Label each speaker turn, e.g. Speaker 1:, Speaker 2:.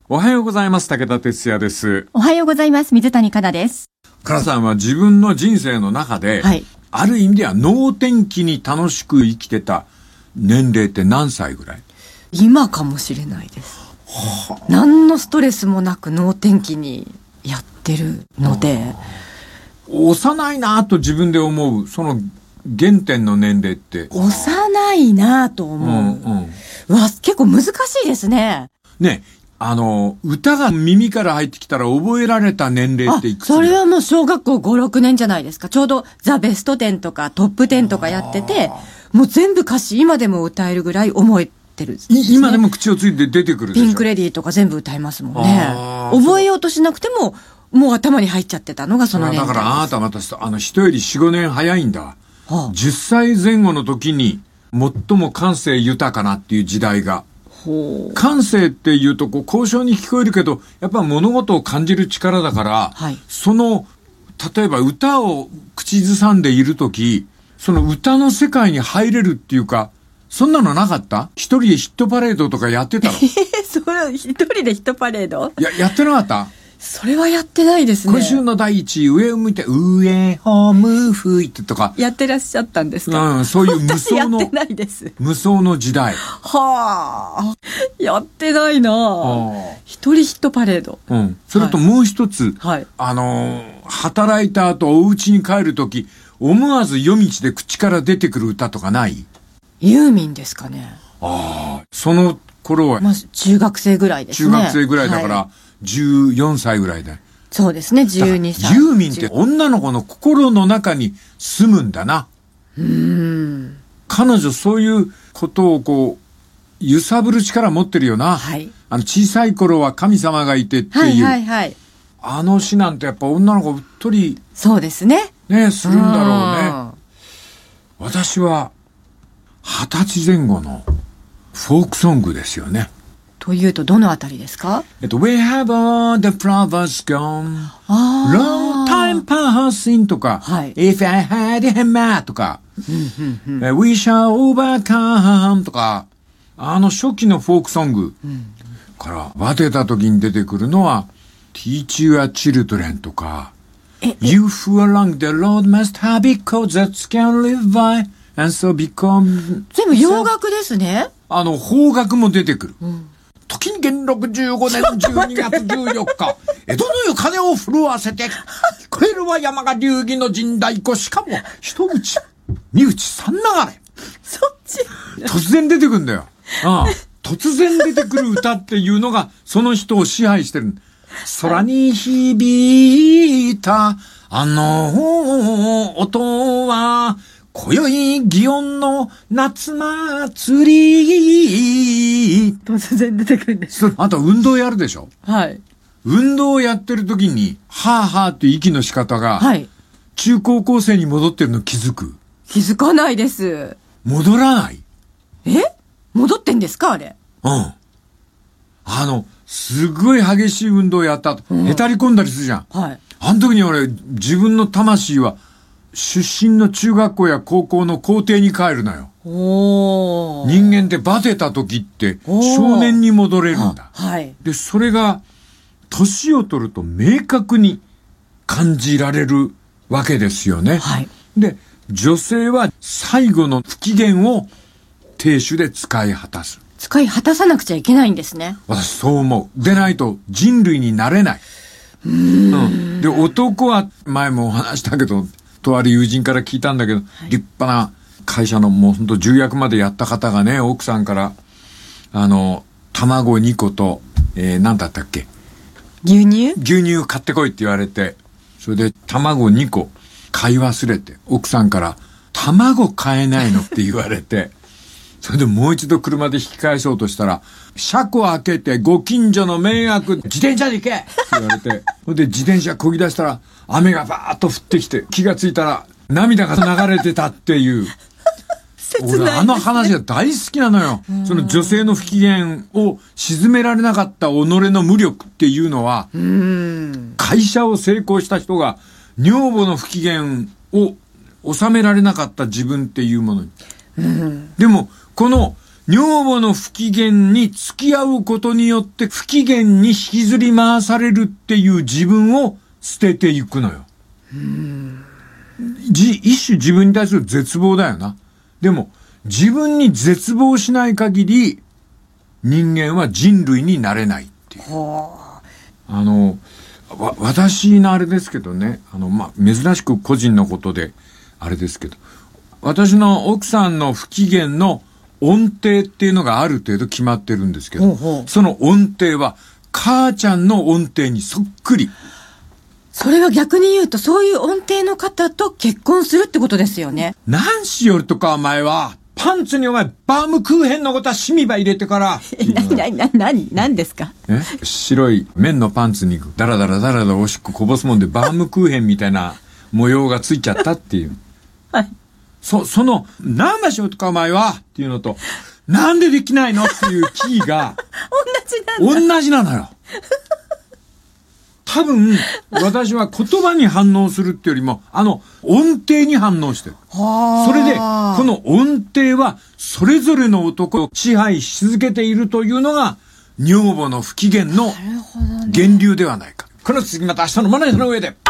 Speaker 1: おはようございます。武田哲也です。
Speaker 2: おはようございます。水谷香奈です。
Speaker 1: 香奈さんは自分の人生の中で、
Speaker 2: はい、
Speaker 1: ある意味では能天気に楽しく生きてた年齢って何歳ぐらい？
Speaker 2: 今かもしれないです。何のストレスもなく能天気にやってるので、
Speaker 1: 幼いなと自分で思うその原点の年齢って？
Speaker 2: 幼いなと思う、わ、結構難しいですね。
Speaker 1: ね、歌が耳から入ってきたら覚えられた年齢っていくつ？
Speaker 2: それはもう小学校5、6年じゃないですか。ちょうどザ・ベスト10とかトップ10とかやってて、もう全部歌詞今でも歌えるぐらい覚えてる、ね、
Speaker 1: 今でも口をついて出てくるでしょ。
Speaker 2: ピンクレディーとか全部歌えますもんね。覚えようとしなくてももう頭に入っちゃってたのがその年代です。
Speaker 1: だからあなたまた人より4、5年早いんだ。10歳前後の時に最も感性豊かなっていう時代が。感性っていうと高尚に聞こえるけど、やっぱ物事を感じる力だから、
Speaker 2: はい、
Speaker 1: 例えば歌を口ずさんでいる時、その歌の世界に入れるっていうか、そんなのなかった？一人でヒットパレードとかやってたの？
Speaker 2: それ一人でヒットパレード？
Speaker 1: やってなかった？
Speaker 2: それはやってないですね。
Speaker 1: 今週の第一位、上を向いて、上を向いてとか。
Speaker 2: やってらっしゃったんですか？
Speaker 1: そういう無双の、
Speaker 2: やってないです。
Speaker 1: 無双の時代。
Speaker 2: はあ、やってないなぁ。一人ヒットパレード。
Speaker 1: それともう一つ、
Speaker 2: はい、
Speaker 1: 働いた後、お家に帰るとき、思わず夜道で口から出てくる歌とかない？
Speaker 2: ユーミンですかね。
Speaker 1: その頃は。
Speaker 2: 中学生ぐらいですね。
Speaker 1: 中学生ぐらいだから、はい、14歳ぐらいで。
Speaker 2: そうですね、12歳。
Speaker 1: ユーミンって女の子の心の中に住むんだな。彼女そういうことを揺さぶる力持ってるよな。
Speaker 2: はい、
Speaker 1: 小さい頃は神様がいてっていう。
Speaker 2: はいはいはい。
Speaker 1: あの詩なんてやっぱ女の子うっとり。
Speaker 2: そうですね。
Speaker 1: ね、するんだろうね。私は20歳前後のフォークソングですよね。
Speaker 2: というとどのあたりですか？
Speaker 1: We have all the flowers gone, long time passing とか、
Speaker 2: はい、
Speaker 1: If I had a hammer とか、We shall overcome とか、初期のフォークソングから、バテた時に出てくるのは、Teach your children とか、You who along the road must have because that can live by and so become
Speaker 2: 全部洋楽ですね。
Speaker 1: 邦楽も出てくる。時に元禄15年12月14日、江戸の湯鐘を震わせて、聞こえるは山が流儀の陣太鼓、しかも、一打ち、二打ち、三流れ。
Speaker 2: そっち
Speaker 1: 突然出てくるんだよ。突然出てくる歌っていうのが、その人を支配してる。空に響いた、音は、今宵祇園の夏祭り。
Speaker 2: 突然出てくるんです。
Speaker 1: あと運動やるでしょ？
Speaker 2: はい。
Speaker 1: 運動をやってる時に、はぁはぁって息の仕方が、
Speaker 2: はい。
Speaker 1: 中高校生に戻ってるの気づく？
Speaker 2: 気づかないです。
Speaker 1: 戻らない？
Speaker 2: 戻ってんですかあれ？
Speaker 1: すごい激しい運動をやった後、へたり込んだりするじゃん。
Speaker 2: はい。
Speaker 1: あの時に俺、自分の魂は、出身の中学校や高校の校庭に帰るのよ。人間ってバテた時って少年に戻れるんだ。
Speaker 2: はい。
Speaker 1: で、それが年を取ると明確に感じられるわけですよね。
Speaker 2: はい。
Speaker 1: で、女性は最後の不機嫌を亭主で使い果たす。
Speaker 2: 使い果たさなくちゃいけないんですね。
Speaker 1: 私そう思う。でないと人類になれない。で、男は前もお話したけど、とある友人から聞いたんだけど、立派な会社のもうほんと重役までやった方がね、奥さんから、卵2個と、何だったっけ？
Speaker 2: 牛乳
Speaker 1: 買ってこいって言われて、それで卵2個買い忘れて、奥さんから、卵買えないのって言われて、それでもう一度車で引き返そうとしたら、車庫開けてご近所の迷惑、自転車で行けって言われて、それで自転車漕ぎ出したら、雨がバーッと降ってきて、気がついたら涙が流れてたっていう。俺話が大好きなのよ。その女性の不機嫌を鎮められなかった己の無力っていうのは、会社を成功した人が女房の不機嫌を収められなかった自分っていうものに。でも、この女房の不機嫌に付き合うことによって不機嫌に引きずり回されるっていう自分を捨てていくのよ。一種自分に対する絶望だよな。でも自分に絶望しない限り人間は人類になれないっていう。私のあれですけどね、珍しく個人のことであれですけど、私の奥さんの不機嫌の音程っていうのがある程度決まってるんですけど、その音程は母ちゃんの音程にそっくり。
Speaker 2: それは逆に言うと、そういう音程の方と結婚するってことですよね。
Speaker 1: 何しよるとかお前は、パンツにお前バームクーヘンのことはシミバ入れてから。
Speaker 2: 何ですか？
Speaker 1: 白い綿のパンツにダラダラおしっここぼすもんでバームクーヘンみたいな模様がついちゃったっていう。
Speaker 2: はい。
Speaker 1: その、何でしょうとかお前はっていうのと、なんでできないのっていうキーが、同じなのよ。多分、私は言葉に反応するってよりも、音程に反応してる。それで、この音程は、それぞれの男を支配し続けているというのが、女房の不機嫌の源流ではないか。この次また明日のまな板の上で。